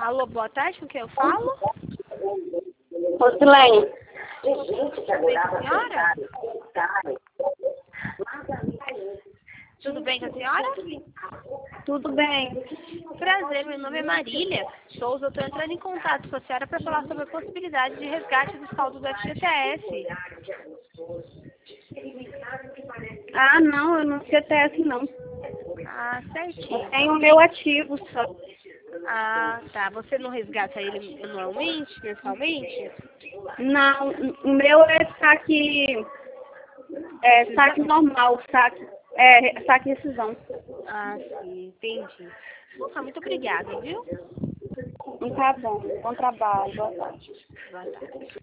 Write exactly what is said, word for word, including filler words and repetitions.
Alô, boa tarde, com quem eu falo? Rosilene. Tudo bem com a senhora? Tudo bem com a senhora? Tudo bem. Prazer, meu nome é Marília Souza. Eu estou entrando em contato com a senhora para falar sobre a possibilidade de resgate do saldo do F G T S. Ah, não, eu não F G T S não. Ah, certinho. Eu tenho o meu ativo só. Ah, tá. Você não resgata ele anualmente, mensalmente? Não, o meu é saque, é saque normal, saque, é saque rescisão. Ah, sim, entendi. Ah, muito obrigada, viu? Não tá bom, bom trabalho, boa tarde. Boa tarde.